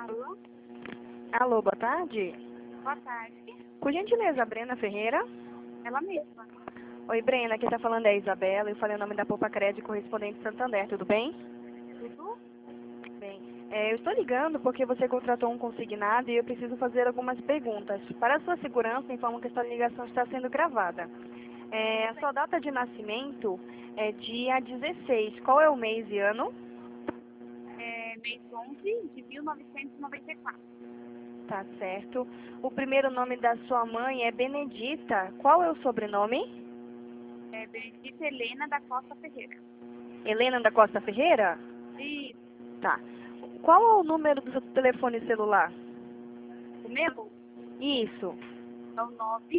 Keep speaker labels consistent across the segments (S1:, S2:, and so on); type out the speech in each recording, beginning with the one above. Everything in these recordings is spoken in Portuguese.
S1: Alô?
S2: Alô, boa tarde.
S1: Boa tarde.
S2: Por gentileza, Brena Ferreira?
S1: Ela mesma.
S2: Oi, Brena, quem está falando é a Isabela. Eu falei o nome da Poupa Crédito correspondente Santander, tudo bem?
S1: Tudo?
S2: Bem, eu estou ligando porque você contratou um consignado e eu preciso fazer algumas perguntas. Para a sua segurança, informo que esta ligação está sendo gravada. A sua data de nascimento é dia 16. Qual é o mês e ano?
S1: Mês 11 de 1994.
S2: Tá certo. O primeiro nome da sua mãe é Benedita. Qual é o sobrenome?
S1: Benedita Helena da Costa Ferreira.
S2: Helena da Costa Ferreira?
S1: E
S2: Tá. Qual é o número do seu telefone celular?
S1: o meu
S2: Isso.
S1: é o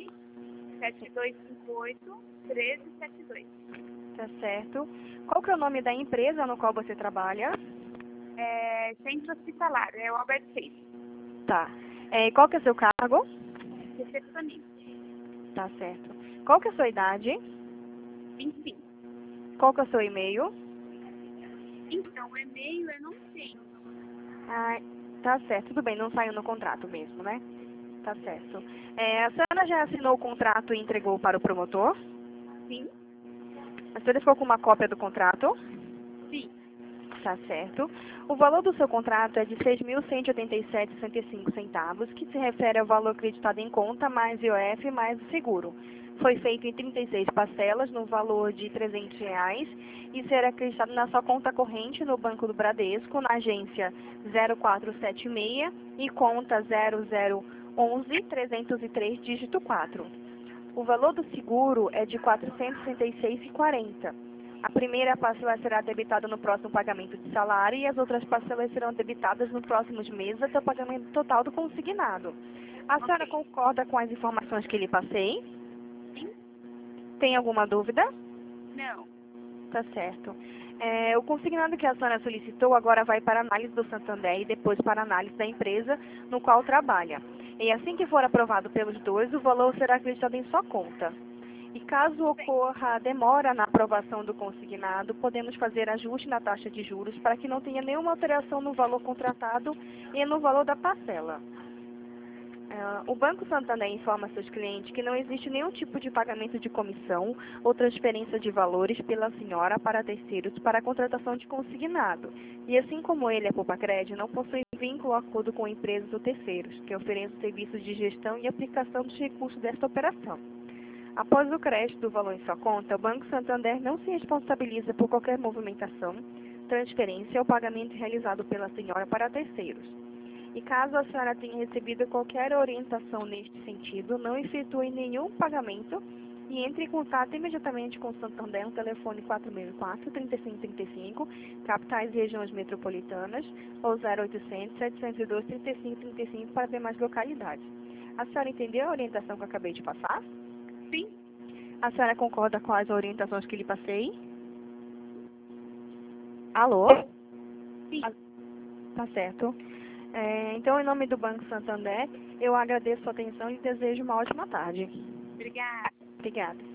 S1: 97258-1372.
S2: Tá certo. Qual que é o nome da empresa no qual você trabalha?
S1: Centro hospitalar, é o Albert Seis.
S2: Tá. Qual que é o seu cargo?
S1: Recepcionista.
S2: Tá certo. Qual que é a sua idade?
S1: 25.
S2: Qual que é o seu e-mail?
S1: Então, o e-mail eu não tenho.
S2: Ah, tá certo. Tudo bem, não saiu no contrato mesmo, né? Tá certo. A senhora já assinou o contrato e entregou para o promotor?
S1: Sim?
S2: A senhora ficou com uma cópia do contrato?
S1: Sim.
S2: Tá certo. O valor do seu contrato é de R$ 6.187,65, que se refere ao valor acreditado em conta, mais IOF, mais o seguro. Foi feito em 36 parcelas, no valor de R$ 300, e será acreditado na sua conta corrente no Banco do Bradesco, na agência 0476 e conta 0011-303, dígito 4. O valor do seguro é de R$ 466,40. A primeira parcela será debitada no próximo pagamento de salário e as outras parcelas serão debitadas nos próximos meses até o pagamento total do consignado. A senhora concorda com as informações que lhe passei?
S1: Sim?
S2: Tem alguma dúvida?
S1: Não.
S2: Tá certo. O consignado que a senhora solicitou agora vai para a análise do Santander e depois para a análise da empresa no qual trabalha. E assim que for aprovado pelos dois, o valor será acreditado em sua conta. E caso ocorra demora na aprovação do consignado, podemos fazer ajuste na taxa de juros para que não tenha nenhuma alteração no valor contratado e no valor da parcela. O Banco Santander informa seus clientes que não existe nenhum tipo de pagamento de comissão ou transferência de valores pela senhora para terceiros para a contratação de consignado. E assim como ele, a Poupa Crédito, não possui vínculo ou acordo com empresas ou terceiros, que ofereçam serviços de gestão e aplicação dos recursos desta operação. Após o crédito do valor em sua conta, o Banco Santander não se responsabiliza por qualquer movimentação, transferência ou pagamento realizado pela senhora para terceiros. E caso a senhora tenha recebido qualquer orientação neste sentido, não efetue nenhum pagamento e entre em contato imediatamente com o Santander no telefone 464-3535, capitais e regiões metropolitanas, ou 0800-702-3535 para demais localidades. A senhora entendeu a orientação que eu acabei de passar?
S1: Sim?
S2: A senhora concorda com as orientações que lhe passei? Alô?
S1: Sim.
S2: Tá certo. Então, em nome do Banco Santander, eu agradeço a sua atenção e desejo uma ótima tarde.
S1: Obrigada.
S2: Obrigada.